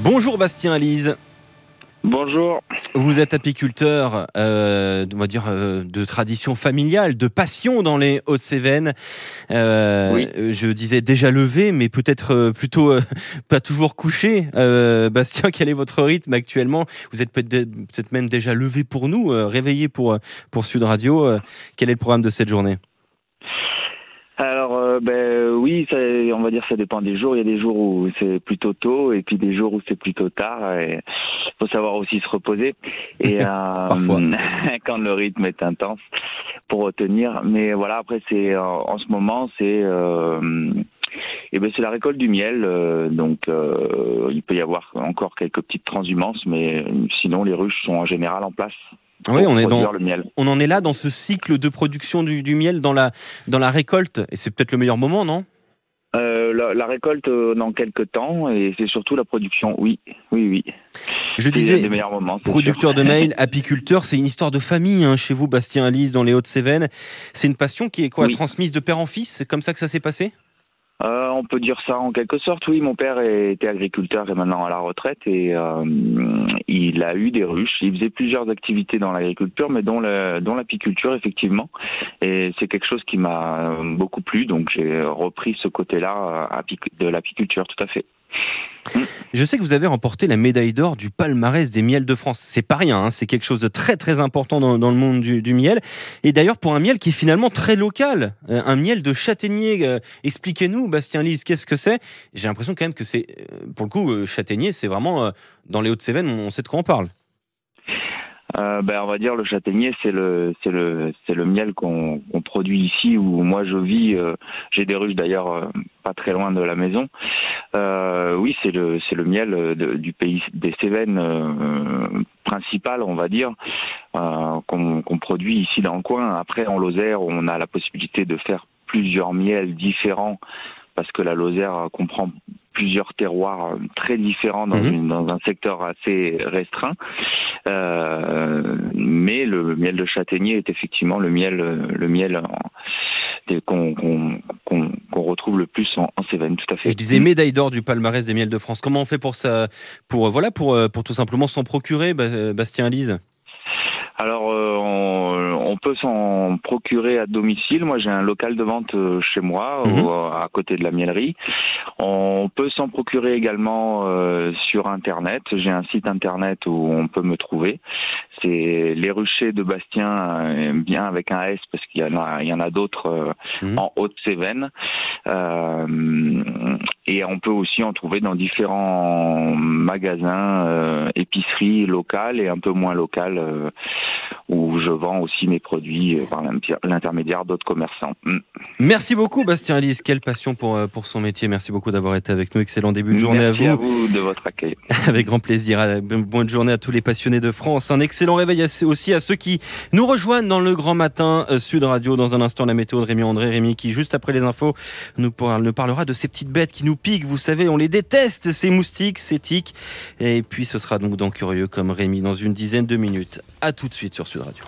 Bonjour Bastien Alise. Bonjour. Vous êtes apiculteur, on va dire de tradition familiale, de passion dans les Hauts-de-Cévennes. Oui. Je disais déjà levé, mais peut-être plutôt pas toujours couché. Bastien, quel est votre rythme actuellement ? Vous êtes peut-être même déjà levé pour nous, réveillé pour Sud Radio. Quel est le programme de cette journée ? Alors, oui, on va dire ça dépend des jours. Il y a des jours où c'est plutôt tôt et puis des jours où c'est plutôt tard. Et faut savoir aussi se reposer. Et Parfois. quand le rythme est intense pour retenir. Mais voilà, après c'est en ce moment c'est c'est la récolte du miel. Donc il peut y avoir encore quelques petites transhumances, mais sinon les ruches sont en général en place. Oui, Le miel. On en est là dans ce cycle de production du miel, dans la récolte. Et c'est peut-être le meilleur moment, non ? La récolte dans quelques temps, et c'est surtout la production, oui. Je disais, des meilleurs moments, producteur de miel, apiculteur, c'est une histoire de famille chez vous, Bastien Alise, dans les Hauts-de-Cévennes. C'est une passion qui est transmise de père en fils ? C'est comme ça que ça s'est passé ? On peut dire ça en quelque sorte, oui. Mon père était agriculteur et maintenant à la retraite, et il a eu des ruches. Il faisait plusieurs activités dans l'agriculture, mais dont l'apiculture, effectivement. Et c'est quelque chose qui m'a beaucoup plu, donc j'ai repris ce côté-là de l'apiculture, tout à fait. Je sais que vous avez remporté la médaille d'or du palmarès des miels de France. C'est pas rien, c'est quelque chose de très très important dans le monde du miel. Et d'ailleurs pour un miel qui est finalement très local, un miel de châtaignier. Expliquez-nous, Bastien Alise, qu'est-ce que c'est ? J'ai l'impression quand même que c'est, pour le coup, châtaignier, c'est vraiment dans les Hauts-de-Cévennes, on sait de quoi on parle. On va dire le châtaignier, c'est le miel qu'on produit ici où moi je vis. J'ai des ruches d'ailleurs pas très loin de la maison. Oui, c'est le miel du pays des Cévennes principal, on va dire, qu'on produit ici dans le coin. Après, en Lozère, on a la possibilité de faire plusieurs miels différents parce que la Lozère comprend plusieurs terroirs très différents dans un secteur assez restreint. Mais le miel de châtaignier est effectivement le miel qu'on retrouve le plus en Cévennes, tout à fait. Je disais médaille d'or du palmarès des miels de France. Comment on fait pour ça, pour tout simplement s'en procurer, Bastien Alise ? Alors, on peut s'en procurer à domicile. Moi, j'ai un local de vente chez moi, à côté de la miellerie. On peut s'en procurer également sur Internet. J'ai un site Internet où on peut me trouver. C'est Les Ruchers de Bastien, bien avec un S, parce qu'il y en a d'autres en Hauts-de-Cévennes. Et on peut aussi en trouver dans différents magasins, épiceries locales et un peu moins locales, où je vends aussi mes produits par l'intermédiaire d'autres commerçants. Merci beaucoup Bastien Alise, quelle passion pour son métier. Merci beaucoup d'avoir été avec nous. Excellent début de journée. Merci à vous. Merci à vous de votre accueil. Avec grand plaisir. Bonne journée à tous les passionnés de France. Un excellent réveil aussi à ceux qui nous rejoignent dans le grand matin Sud Radio. Dans un instant, la météo de Rémi André. Rémi qui, juste après les infos, nous parlera de ces petites bêtes qui nous piquent. Vous savez, on les déteste, ces moustiques, ces tiques. Et puis ce sera donc dans Curieux comme Rémi dans une dizaine de minutes. À tout de suite sur Sud Radio.